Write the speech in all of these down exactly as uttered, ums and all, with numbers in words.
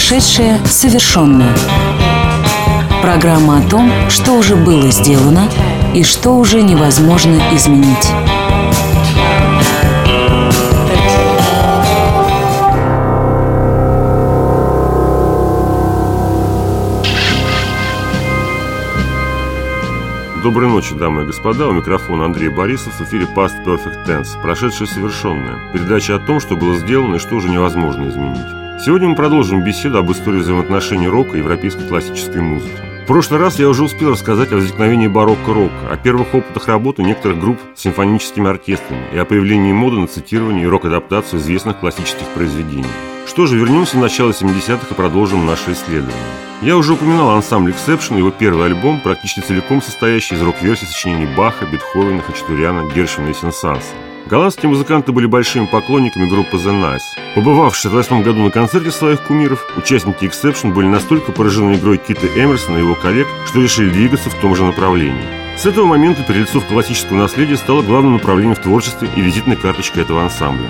Прошедшее совершенное. Программа о том, что уже было сделано и что уже невозможно изменить. Доброй ночи, дамы и господа. У микрофона Андрей Борисов. В эфире Past Perfect Tense. Прошедшее совершенное. Передача о том, что было сделано и что уже невозможно изменить. Сегодня мы продолжим беседу об истории взаимоотношений рока и европейской классической музыки. В прошлый раз я уже успел рассказать о возникновении барокко-рока, о первых опытах работы некоторых групп с симфоническими оркестрами и о появлении моды на цитирование и рок-адаптацию известных классических произведений. Что же, вернемся в начало семидесятых и продолжим наше исследование. Я уже упоминал ансамбль Exception, его первый альбом, практически целиком состоящий из рок-версий сочинений Баха, Бетховена, Хачатуряна, Гершвина и Сен-Санса. Голландские музыканты были большими поклонниками группы The Nice. Побывав в шестьдесят восьмом году на концерте своих кумиров, участники Exception были настолько поражены игрой Кита Эмерсона и его коллег, что решили двигаться в том же направлении. С этого момента перельцов классического наследия стало главным направлением в творчестве и визитной карточкой этого ансамбля.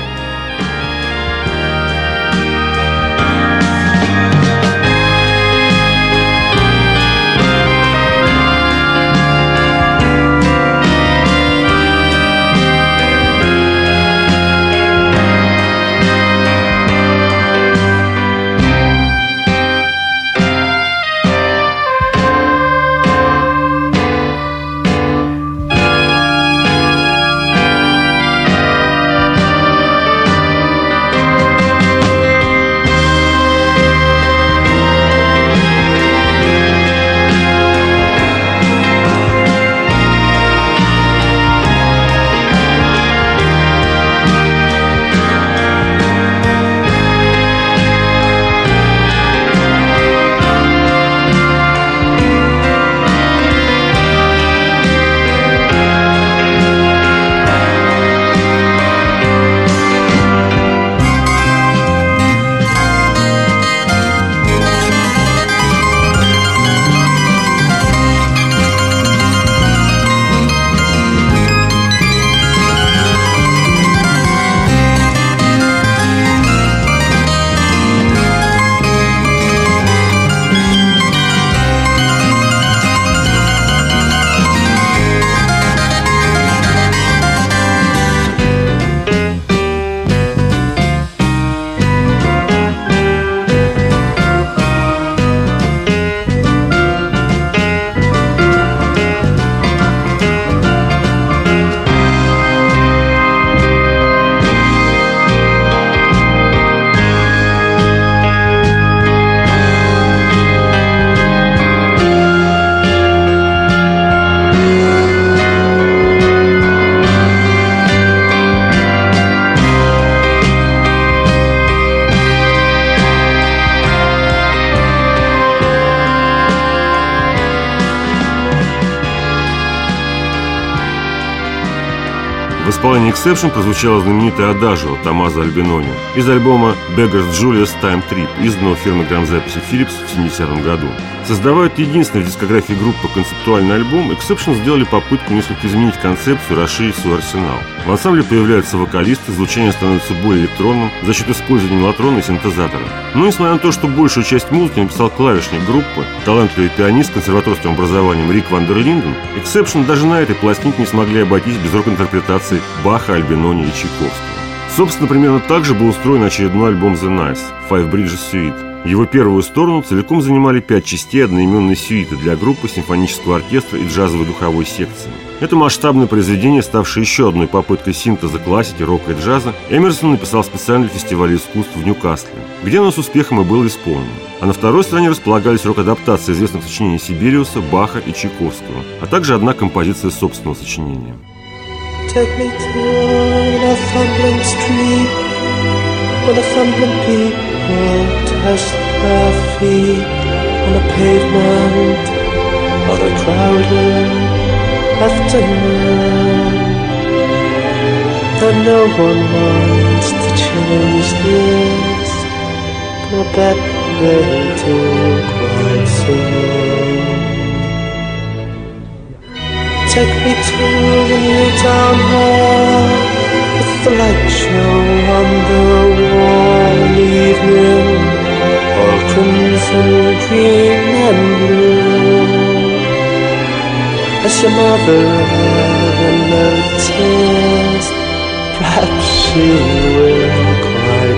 В исполнении Exception прозвучала знаменитая «Адажио» Томмазо Альбинони из альбома «Beggar's Julius Time Trip», изданного фирмой грамзаписи Philips в семидесятом году. Создавая единственный в дискографии группы концептуальный альбом, Exception сделали попытку несколько изменить концепцию и расширить свой арсенал. В ансамбле появляются вокалисты, звучание становится более электронным за счет использования мелатрона и синтезатора. Но несмотря на то, что большую часть музыки написал клавишник группы, талантливый пианист с консерваторским образованием Рик Ван дер Линден, Exception даже на этой пластинке не смогли обойтись без рок-интерпретации Баха, Альбинони и Чайковского. Собственно, примерно так же был устроен очередной альбом The Nice – Five Bridges Suite. Его первую сторону целиком занимали пять частей одноименной сюиты для группы, симфонического оркестра и джазовой духовой секции. Это масштабное произведение, ставшее еще одной попыткой синтеза классики, рока и джаза, Эмерсон написал специально для фестиваля искусств в Ньюкасле, где оно с успехом и было исполнено. А на второй стороне располагались рок-адаптации известных сочинений Сибириуса, Баха и Чайковского, а также одна композиция собственного сочинения. Take me to Northumberland Street, where Northumberland people test their feet on the pavement of a crowded afternoon. And no one wants to change this, but I bet they do quite soon. Take me to the new town hall, with the light show on the wall, an evening all crimson, green and blue. Has your mother ever noticed? Perhaps she will quite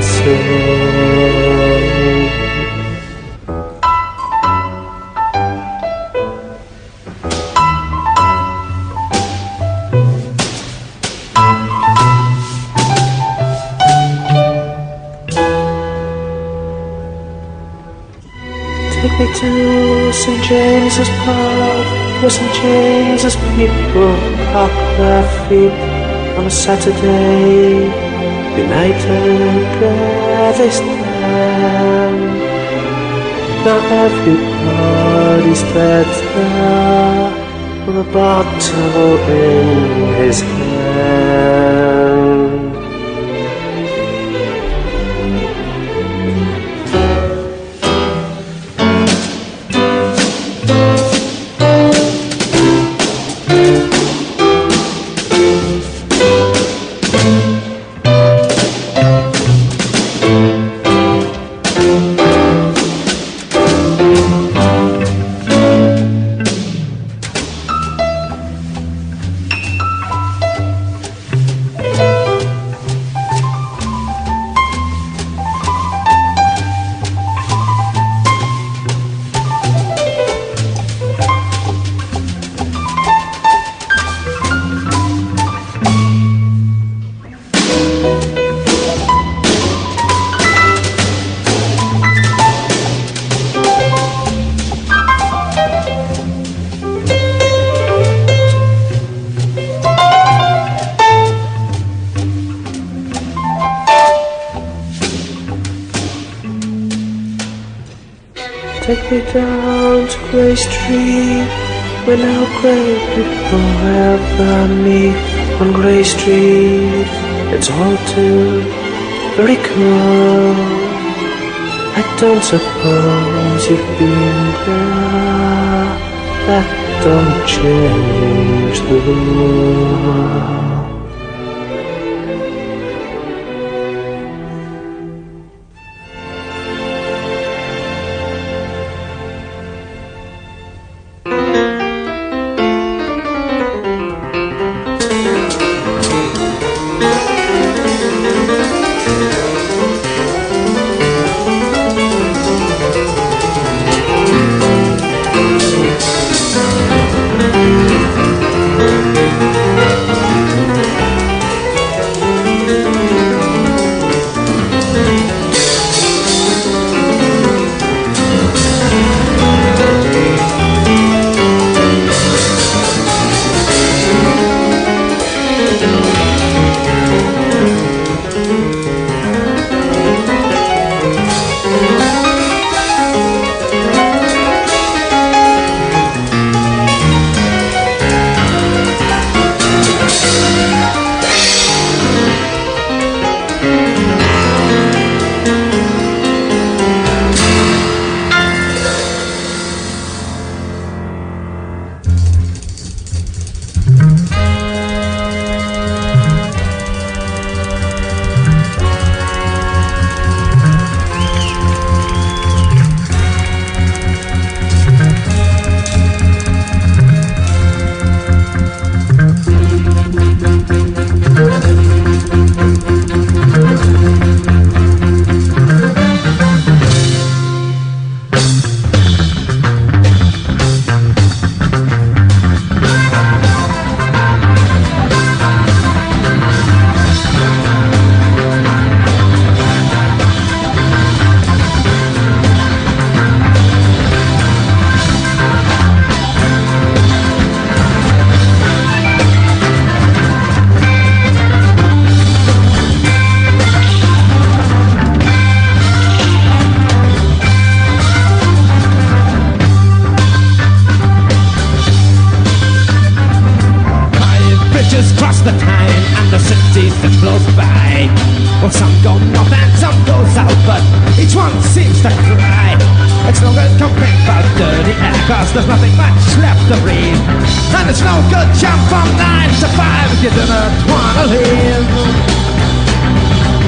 soon. Take me to Saint James's Park, where Saint James's people park their feet on a Saturday. United where they stand. Now everybody's there with a bottle in his hand. Take me down to Grey Street, where now great people ever meet. On Grey Street, it's all too very cool. I don't suppose you've been there. That don't change the rule. the time and the cities that close by. Well, some go north and some go south, but each one seems to cry. It's no good complaining about dirty air, cause there's nothing much left to breathe. And it's no good jump from nine to five if you do not wanna leave.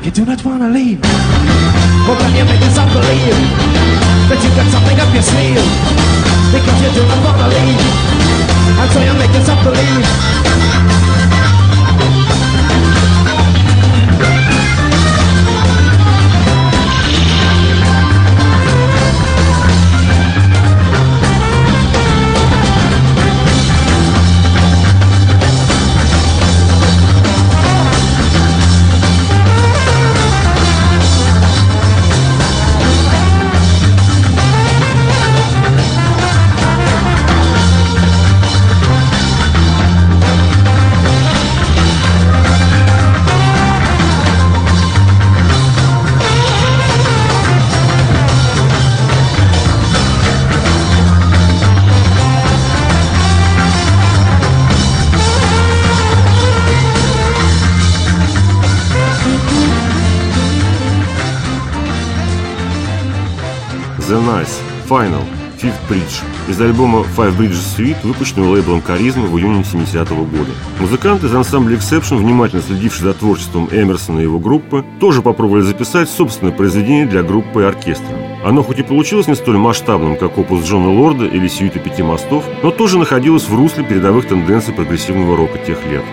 You do not wanna leave. But can you make yourself believe that you got something up your sleeve? Because you do not wanna leave, and so you make yourself believe. The Nice, Final, Fifth Bridge из альбома Five Bridges Suite, выпущенного лейблом Charisma в июне семидесятого года. Музыканты из ансамбля Exception, внимательно следившие за творчеством Эмерсона и его группы, тоже попробовали записать собственное произведение для группы и оркестра. Оно хоть и получилось не столь масштабным, как опус Джона Лорда или Сьюита Пяти мостов, но тоже находилось в русле передовых тенденций прогрессивного рока тех лет.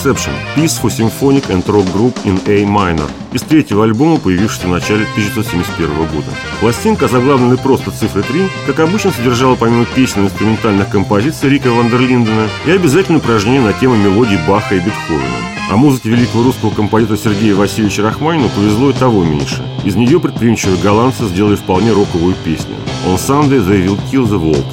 Exception – Piece for Symphonic and Rock Group in A Minor из третьего альбома, появившегося в начале тысяча девятьсот семьдесят первого года. Пластинка, озаглавленная просто цифрой три, как обычно содержала помимо песен и инструментальных композиций Рика ван дер Линдена и обязательное упражнение на тему мелодий Баха и Бетховена. А музыке великого русского композитора Сергея Васильевича Рахманинова повезло и того меньше. Из нее предприимчивые голландцы сделали вполне роковую песню «On Sunday they will kill the world».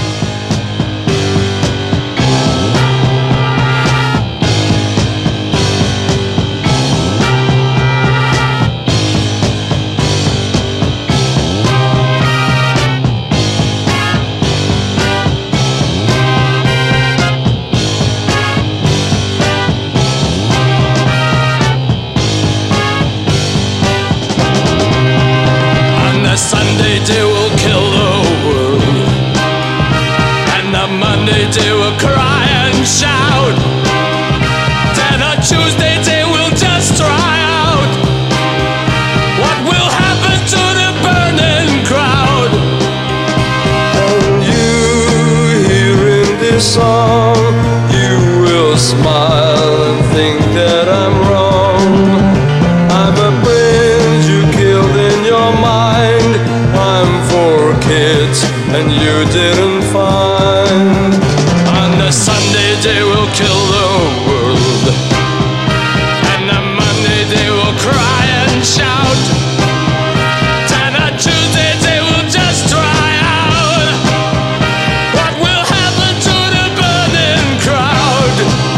Sunday they will kill the world, and the Monday they will cry and shout, then on Tuesday they will just try out. What will happen to the burning crowd? And you, hearing this song, you will smile and think that I'm wrong. I'm a prince you killed in your mind. I'm for kids and you didn't find. On the Sunday they will kill the world, and on Monday they will cry and shout, then on Tuesday they will just try out. What will happen to the burning crowd?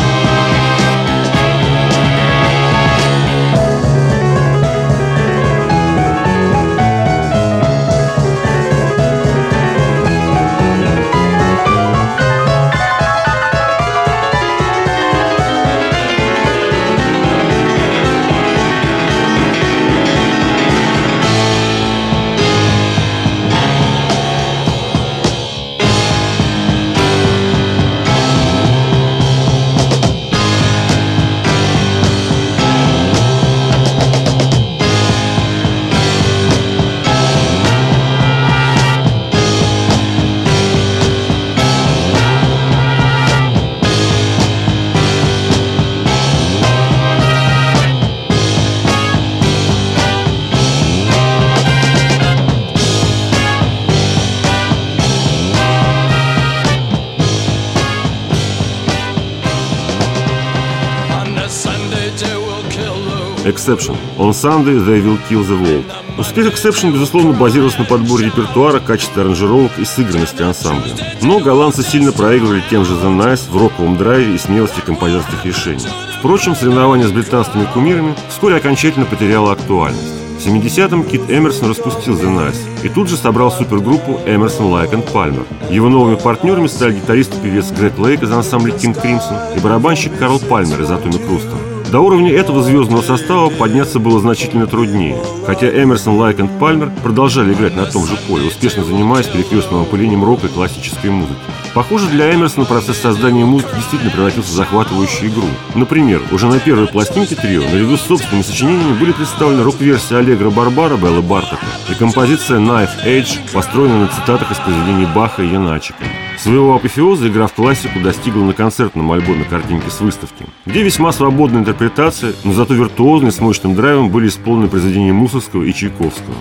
Exception. On Sunday they will kill the world. Успех Exception, безусловно, базировался на подборе репертуара, качестве аранжировок и сыгранности ансамбля. Но голландцы сильно проигрывали тем же The Nice в роковом драйве и смелости композиторских решений. Впрочем, соревнование с британскими кумирами вскоре окончательно потеряло актуальность. В семидесятом Кит Эмерсон распустил The Nice и тут же собрал супергруппу Эмерсон, Лайк энд Пальмер. Его новыми партнерами стали гитарист и певец Грег Лейк из ансамбля King Crimson и барабанщик Карл Пальмер из Atomic Rooster. До уровня этого звездного состава подняться было значительно труднее, хотя Эмерсон, Лайк энд Пальмер продолжали играть на том же поле, успешно занимаясь перекрестным опылением рока и классической музыки. Похоже, для Эмерсона процесс создания музыки действительно превратился в захватывающую игру. Например, уже на первой пластинке трио наряду с собственными сочинениями были представлены рок-версия Аллегро Барбара Беллы Бартока и композиция Knife Edge, построенная на цитатах из произведений Баха и Яначика. Своего апофеоза игра в классику достигла на концертном альбоме «Картинки с выставки», где весьма свободная интерпретация, но зато виртуозные с мощным драйвом были исполнены произведения Мусоргского и Чайковского.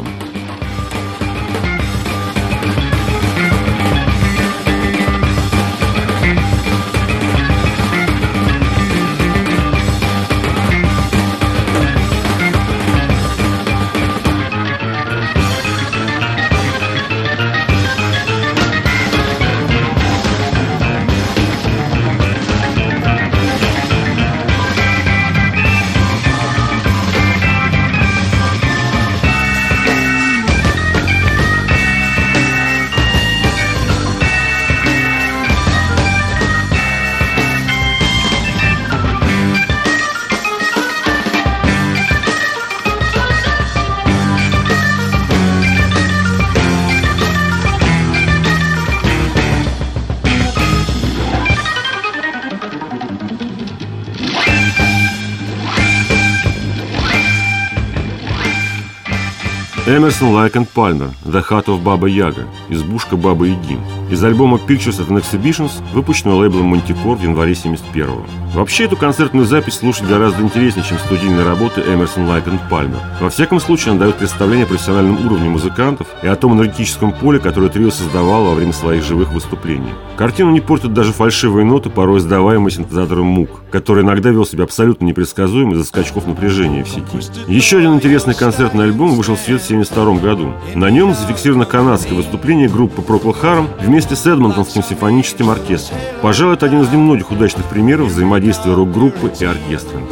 Эмерсон, Лайк энд Пальмер, The Hut of Baba Yaga, избушка Бабы Яги. из альбома Pictures at an Exhibitions, выпущенного лейблом Manticore в январе семьдесят первого. Вообще, эту концертную запись слушать гораздо интереснее, чем студийные работы Эмерсон, Лайк и Пальмер. Во всяком случае, она дает представление о профессиональном уровне музыкантов и о том энергетическом поле, которое трио создавало во время своих живых выступлений. Картину не портят даже фальшивые ноты, порой издаваемые синтезатором Мук, который иногда вел себя абсолютно непредсказуемо из-за скачков напряжения в сети. Еще один интересный концертный альбом вышел в свет в семьдесят втором году. На нем зафиксировано канадское выступление группы Procol Harum вместе с Эдмонтонским симфоническим оркестром. Пожалуй, это один из немногих удачных примеров взаимодействия рок-группы и оркестра.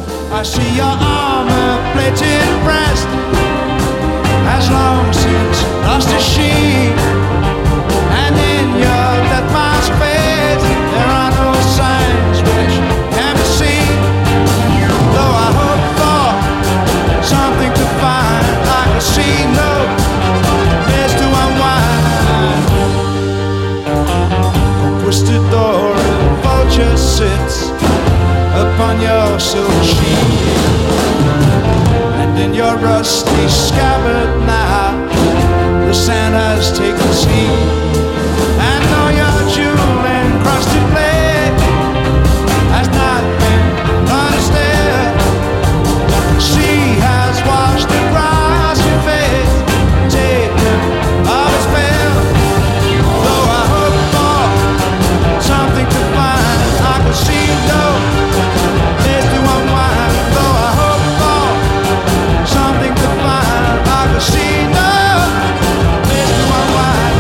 Twisted door and vulture sits upon your silver sheet, and in your rusty scabbard now the sand has taken seat, and though your jewel encrusted blade has not been understood, she has washed across your face, taken of its spell. Though I hope for something to find, I could see no place to unwind. Though I hope for something to find, I could see no place to unwind.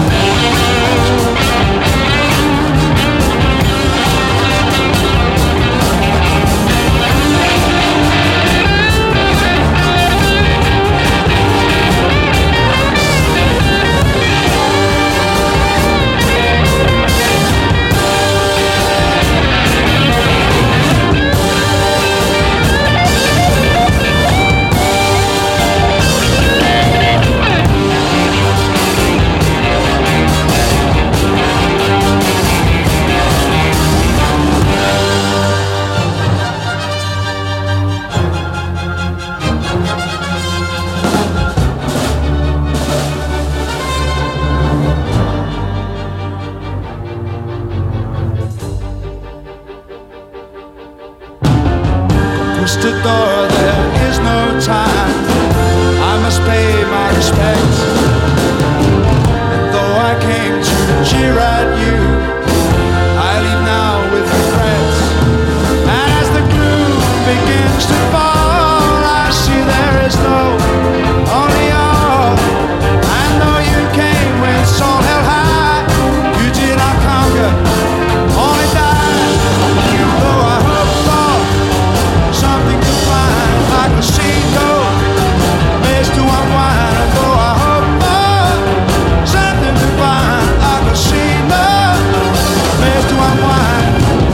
Twisted door, there is no time, I must pay my respects. And though I came to cheer at you, I leave now with regrets. And as the gloom begins to fall, I see there is no only all. And though you came when soul held high, you did not conquer, only died. Though I hope for something to find, I can see no place to unwind. Though I hope for something to find, I can see no place to unwind.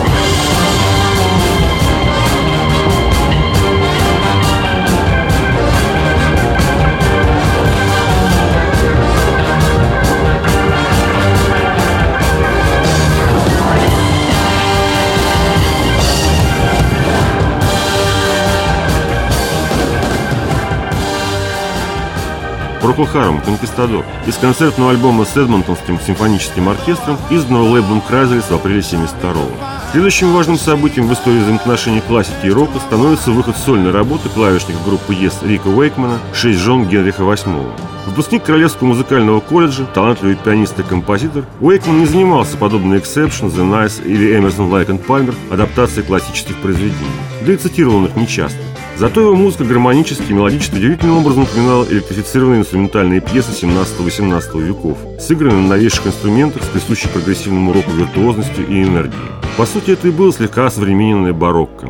Procol Harum «Конкистадор» из концертного альбома с Эдмонтонским симфоническим оркестром, изданного лейблом Крайзелес в апреле семьдесят второго. Следующим важным событием в истории взаимоотношений классики и рока становится выход сольной работы клавишника группы Yes Рика Уэйкмана «Шесть жен Генриха восьмого». Выпускник Королевского музыкального колледжа, талантливый пианист и композитор, Уэйкман не занимался, подобно Exception, The Nice или Эмерсон, Лайк и Пальмер, адаптацией классических произведений. Да и цитировал он их нечасто. Зато его музыка гармонически и мелодически удивительным образом напоминала электрифицированные инструментальные пьесы семнадцатого-восемнадцатого веков, сыгранные на новейших инструментах с присущей прогрессивному року виртуозностью и энергией. По сути, это и было слегка осовремененное барокко.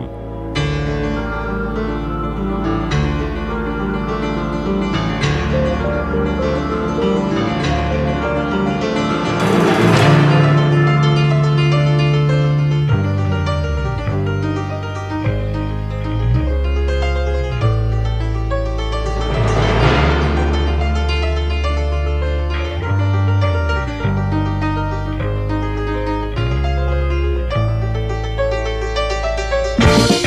Thank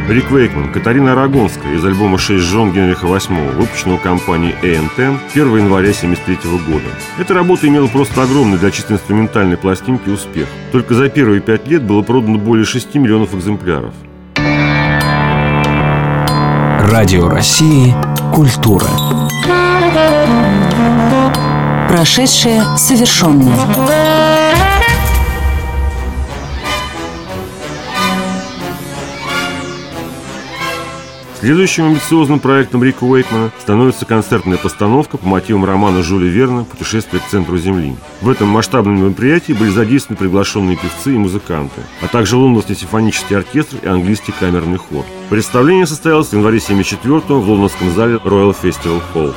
Рик Вейкман, Катарина Арагонская из альбома «Шесть жен Генриха восьмого», выпущенного компанией эй энд эм первого января тысяча девятьсот семьдесят третьего года. Эта работа имела просто огромный для чисто инструментальной пластинки успех. Только за первые пять лет было продано более шести миллионов экземпляров. Радио России «Культура». Прошедшее совершенное. Следующим амбициозным проектом Рика Уэйкмана становится концертная постановка по мотивам романа Жюля Верна «Путешествие к центру Земли». В этом масштабном мероприятии были задействованы приглашенные певцы и музыканты, а также лондонский симфонический оркестр и английский камерный хор. Представление состоялось в январе тысяча девятьсот семьдесят четвёртого в лондонском зале Royal Festival Hall.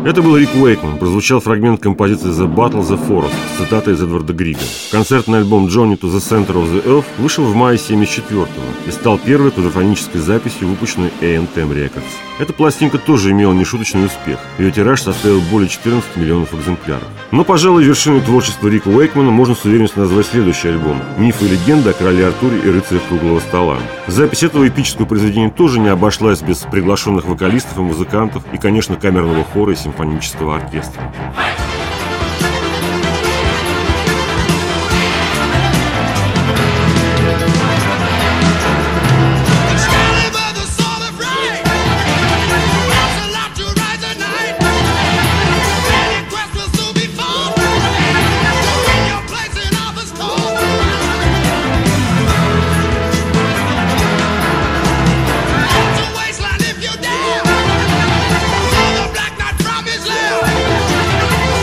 Это был Рик Уэйкман, прозвучал фрагмент композиции «The Battle, the Forest» с цитатой из Эдварда Грига. Концертный альбом «Journey to the Center of the Earth» вышел в мае семьдесят четвёртого и стал первой квадрофонической записью, выпущенной эй энд эм Records. Эта пластинка тоже имела нешуточный успех. Ее тираж составил более четырнадцати миллионов экземпляров. Но, пожалуй, вершиной творчества Рика Уэйкмана можно с уверенностью назвать следующий альбом «Мифы и легенды о короле Артуре и рыцарях круглого стола». Запись этого эпического произведения тоже не обошлась без приглашенных вокалистов и музыкантов и, конечно, камерного хора и симфонического оркестра. From his left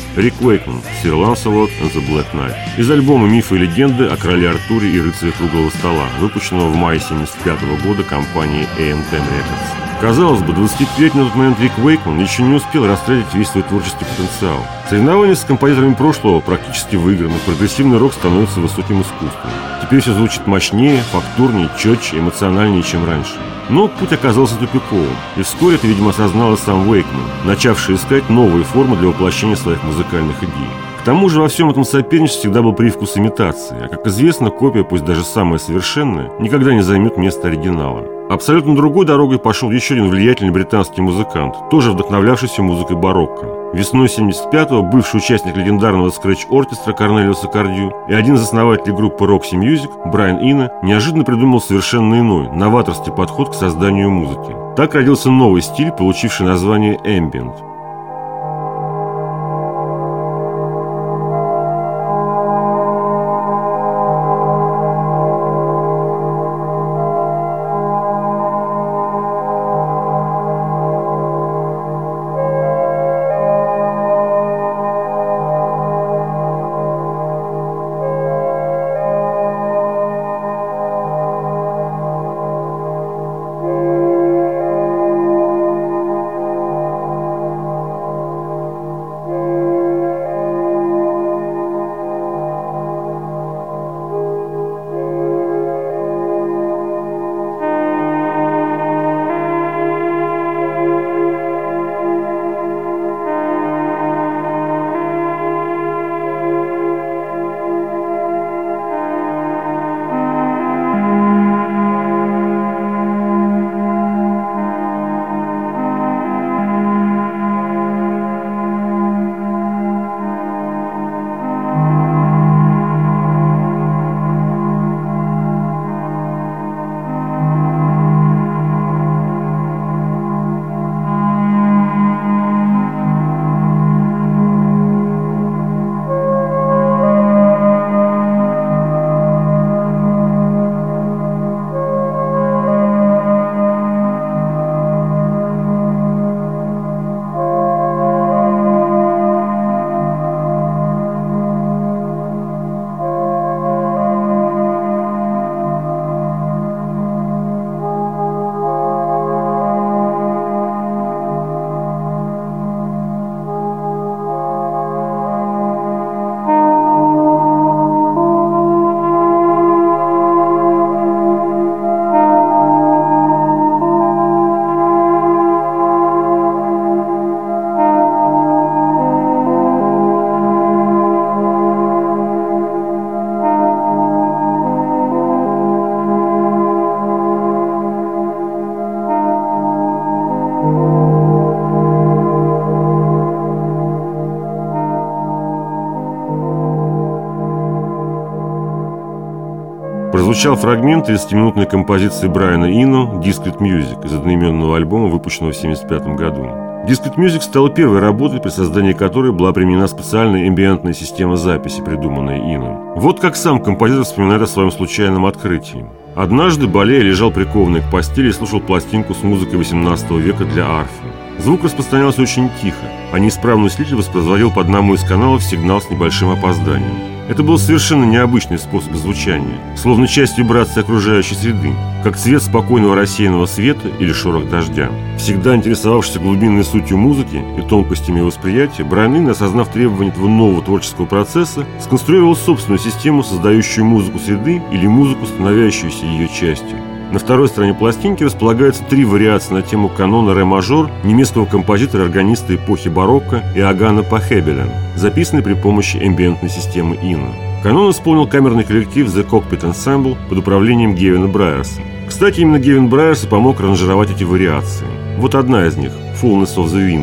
Рик Уэйкман, Sir Lancelot and the Black Knight. Из альбома «Мифы и легенды о короле Артуре и рыцаре круглого стола», выпущенного в мае семьдесят пятого года компанией эй эм десять Records. Казалось бы, двадцатипятилетний на тот момент Рик Уэйкман еще не успел растратить весь свой творческий потенциал. Соревнования с композиторами прошлого практически выиграны, прогрессивный рок становится высоким искусством. Теперь все звучит мощнее, фактурнее, четче, эмоциональнее, чем раньше. Но путь оказался тупиковым, и вскоре это, видимо, осознал и сам Уэйкман, начавший искать новые формы для воплощения своих музыкальных идей. К тому же во всем этом соперничестве всегда был привкус имитации, а, как известно, копия, пусть даже самая совершенная, никогда не займет место оригинала. Абсолютно другой дорогой пошел еще один влиятельный британский музыкант, тоже вдохновлявшийся музыкой барокко. Весной семьдесят пятого бывший участник легендарного скретч-оркестра Корнелиуса Кардью и один из основателей группы Roxy Music Брайан Ино неожиданно придумал совершенно иной, новаторский подход к созданию музыки. Так родился новый стиль, получивший название ambient. Прозвучал фрагмент тридцатиминутной композиции Брайана Ино «Discrete Music» из одноименного альбома, выпущенного в семьдесят пятом году. Discrete Music стала первой работой, при создании которой была применена специальная эмбиентная система записи, придуманная Ино. Вот как сам композитор вспоминает о своем случайном открытии. «Однажды Балея лежал прикованный к постели и слушал пластинку с музыкой восемнадцатого века для арфы. Звук распространялся очень тихо, а неисправный усилитель воспроизводил по одному из каналов сигнал с небольшим опозданием. Это был совершенно необычный способ звучания, словно часть вибрации окружающей среды, как цвет спокойного рассеянного света или шорох дождя. Всегда интересовавшийся глубинной сутью музыки и тонкостями восприятия, Брайан Ино, осознав требования этого нового творческого процесса, сконструировал собственную систему, создающую музыку среды или музыку, становящуюся ее частью. На второй стороне пластинки располагаются три вариации на тему канона ре-мажор немецкого композитора и органиста эпохи барокко Иоганна Пахебеля, записанный при помощи эмбиентной системы Ино. Канон исполнил камерный коллектив The Cockpit Ensemble под управлением Гевина Брайерса. Кстати, именно Гевин Брайерс и помог аранжировать эти вариации. Вот одна из них – Fullness of the Wind.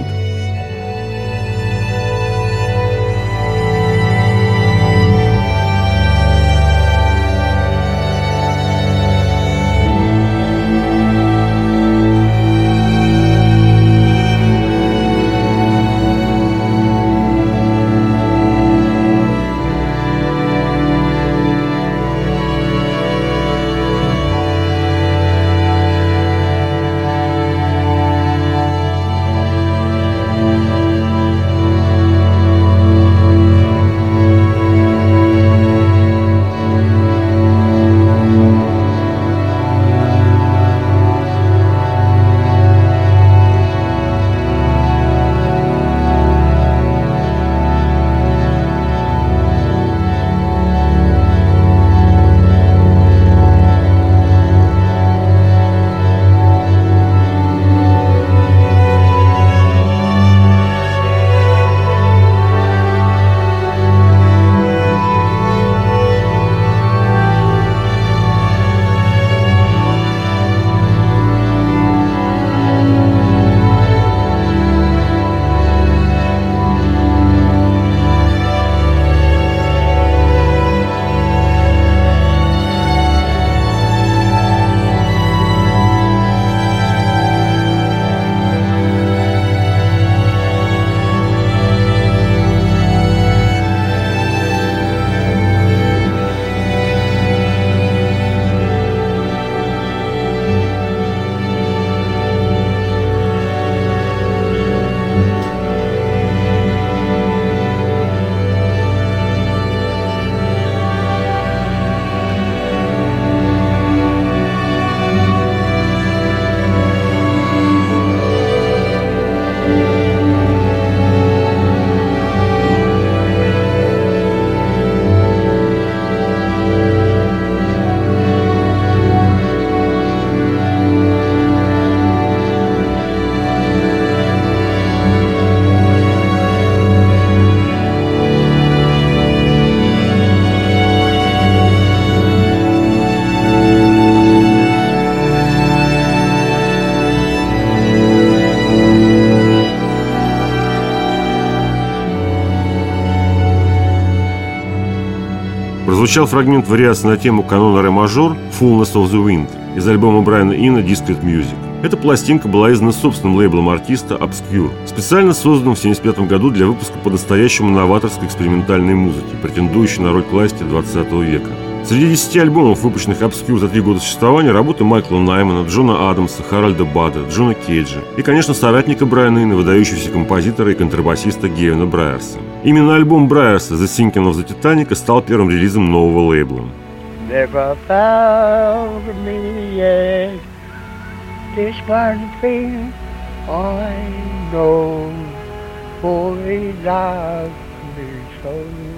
прозвучал фрагмент вариации на тему канона ре-мажор «Fullness of the Wind» из альбома Брайана Ино «Discreet Music». Эта пластинка была издана собственным лейблом артиста Obscure, специально созданным в семьдесят пятом году для выпуска по-настоящему новаторской экспериментальной музыки, претендующей на роль классики двадцатого века. Среди десяти альбомов, выпущенных Obscure за три года существования, работы Майкла Наймана, Джона Адамса, Харальда Бада, Джона Кейджа и, конечно, соратника Брайана Ино, выдающегося композитора и контрабасиста Гевина Брайерса. Именно альбом Брайерса «The Sinking of the Titanic» стал первым релизом нового лейбла. Never found me yet. This one thing I know, for he loved me so.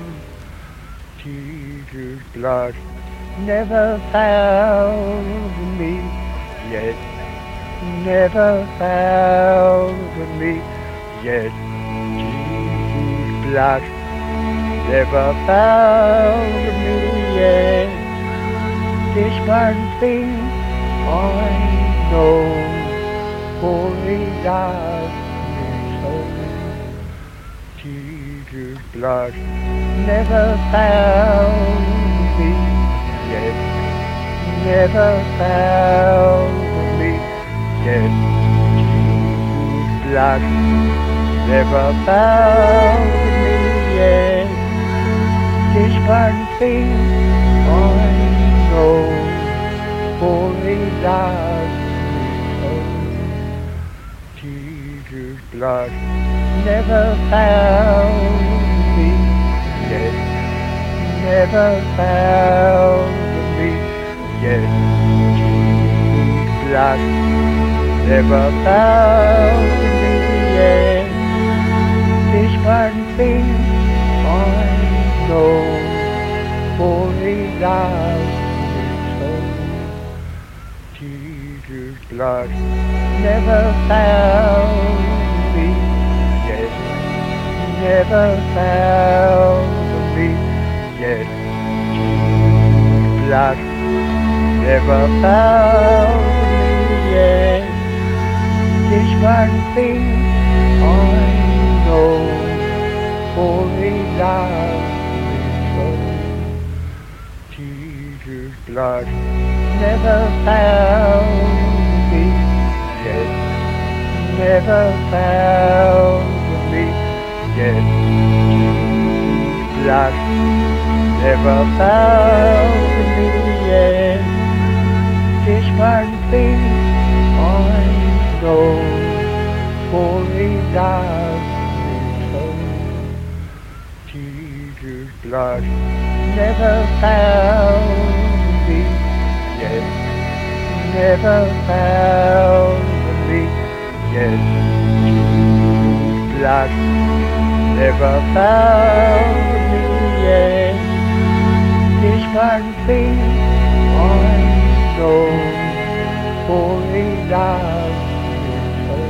Jesus' blood never found me yet. Never found me yet. Jesus' blood never found me yet. This one thing I know, for he loves me so. Jesus' blood never found me yet. Never found me yet. Jesus' blood never found me yet. This one thing I know, for he loves me so. Jesus' blood never found me yet. Never found me yet. Jesus' blood never found me yet. This one thing I know, for he loves me so. Jesus' blood never found me yet. Never found me yet. Jesus' blood never found me yet. This one thing I know, for he loves me so. Jesus' blood never found me yet. Never found me yet. Jesus' blood never found me yet. This one thing I know, for he loves me so. Jesus' blood never found me yet. Never found me yet. Jesus' blood never found me yet. This one thing I know, for he loves me so.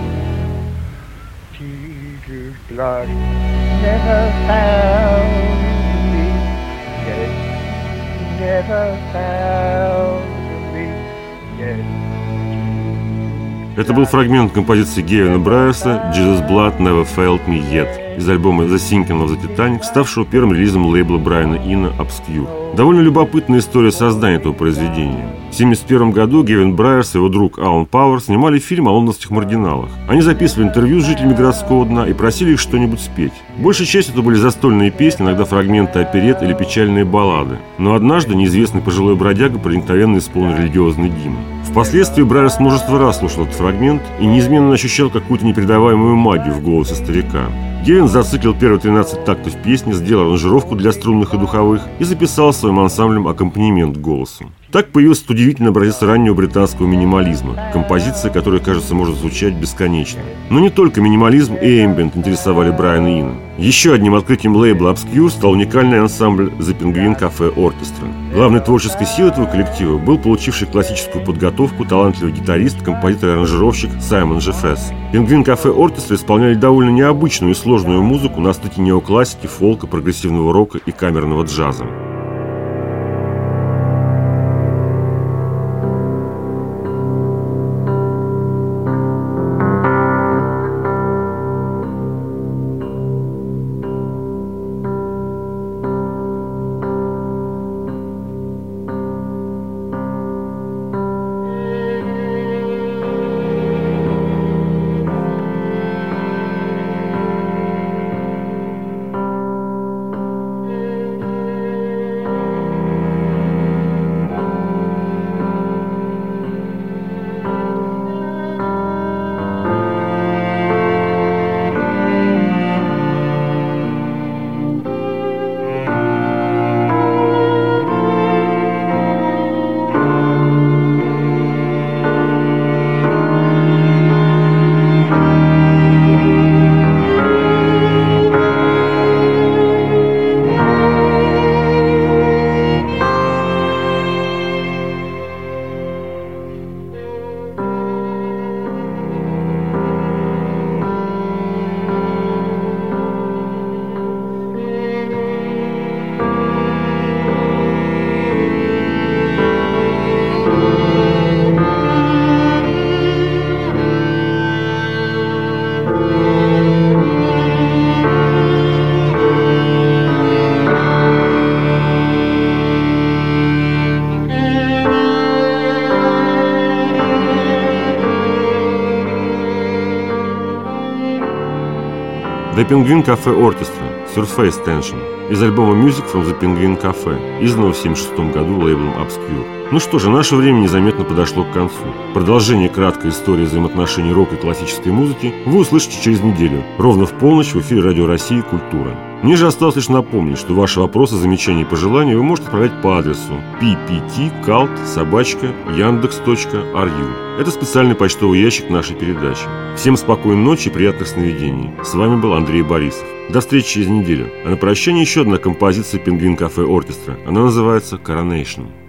Jesus' blood never found me yet. Never found me yet. Это был фрагмент композиции Гевина Брайерса «Jesus' Blood Never Failed Me Yet» из альбома «The Sinking of the Titanic», ставшего первым релизом лейбла Брайана Ино Obscure. Довольно любопытная история создания этого произведения. В семьдесят первом году Гевин Брайерс и его друг Алан Пауэр снимали фильм о лондонских маргиналах. Они записывали интервью с жителями городского дна и просили их что-нибудь спеть. Большей частью это были застольные песни, иногда фрагменты оперет или печальные баллады. Но однажды неизвестный пожилой бродяга проникновенно исполнил религиозный гимн. Впоследствии Брайерс множество раз слушал этот фрагмент и неизменно ощущал какую-то непередаваемую магию в голосе старика. Гевин зациклил первые тринадцать тактов песни, сделал аранжировку для струнных и духовых и записал своим ансамблем аккомпанемент к голосу. Так появился удивительный образец раннего британского минимализма, композиция, которая, кажется, может звучать бесконечно. Но не только минимализм и эмбиент интересовали Брайана Ино. Еще одним открытием лейбла Obscure стал уникальный ансамбль The Penguin Cafe Orchestra. Главной творческой силой этого коллектива был получивший классическую подготовку талантливый гитарист, композитор и аранжировщик Саймон Джеффрес. Penguin Cafe Orchestra исполняли довольно необычную и сложную музыку на стыке неоклассики, фолка, прогрессивного рока и камерного джаза. The Penguin Cafe Orchestra Surface Tension из альбома Music from the Penguin Cafe, изданного в семьдесят шестом году лейблом Obscure. Ну что же, наше время незаметно подошло к концу. Продолжение краткой истории взаимоотношений рока и классической музыки вы услышите через неделю, ровно в полночь в эфире Радио России «Культура». Мне же осталось лишь напомнить, что ваши вопросы, замечания и пожелания вы можете отправлять по адресу пи пи ти калт собака яндекс точка ар ю. Это специальный почтовый ящик нашей передачи. Всем спокойной ночи и приятных сновидений. С вами был Андрей Борисов. До встречи через неделю. А на прощание еще одна композиция Penguin Cafe Orchestra. Она называется «Coronation».